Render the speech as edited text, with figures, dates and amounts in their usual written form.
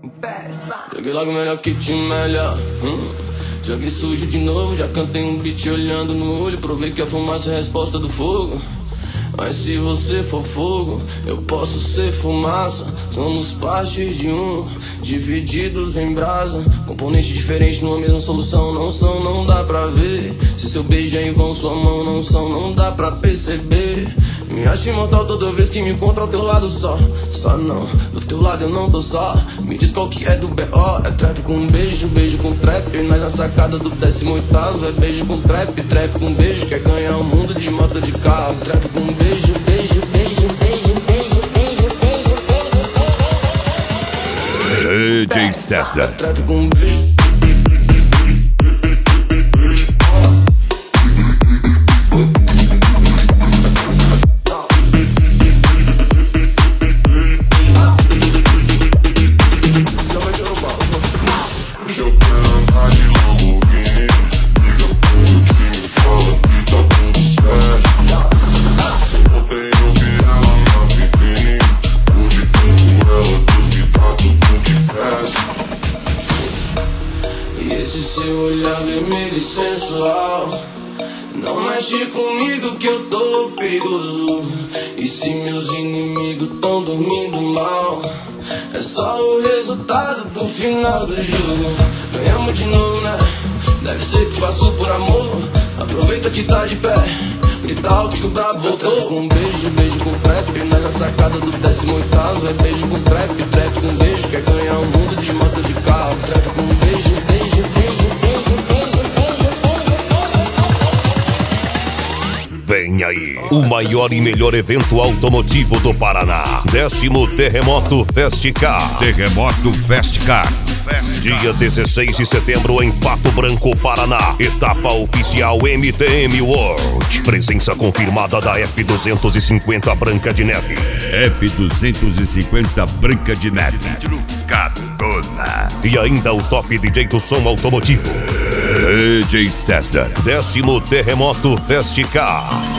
Joguei logo melhor que te melhor. Joguei sujo de novo, já cantei um beat olhando no olho. Provei que a fumaça é a resposta do fogo. Mas se você for fogo, eu posso ser fumaça. Somos parte de um, divididos em brasa. Componentes diferentes numa mesma solução. Não são, não dá pra ver. Se seu beijo é em vão, sua mão não são, não dá pra perceber. Me acho imortal toda vez que me encontro ao teu lado só. Só não, do teu lado eu não tô só. Me diz qual que é do B.O. É trap com beijo, beijo com trap. Nós na sacada do 18º. É beijo com trap, trap com beijo. Quer ganhar o mundo de moto de carro. Trap com beijo, beijo, beijo, beijo, beijo, beijo, beijo, beijo. DJ César. Trap com beijo. Esse seu olhar vermelho e sensual, não mexe comigo que eu tô perigoso. E se meus inimigos tão dormindo mal, é só o resultado do final do jogo. Ganhamos de novo, né? Deve ser que faço por amor. Aproveita que tá de pé, grita alto que o brabo voltou. Com beijo, beijo com trap. Nós na sacada do 18º. É beijo com trap, trap com beijo. Quer ganhar o mundo de moto de carro. Trap com beijo, beijo, beijo, beijo, beijo, beijo, beijo. Vem aí, o maior e melhor evento automotivo do Paraná. 10º Terremoto Festcar. Terremoto Festcar. Dia 16 de setembro em Pato Branco, Paraná. Etapa oficial MTM World. Presença confirmada da F250 Branca de Neve. F250 Branca de Neve. Trucadona. E ainda o top DJ do som automotivo. DJ César. 10º Terremoto Festcar.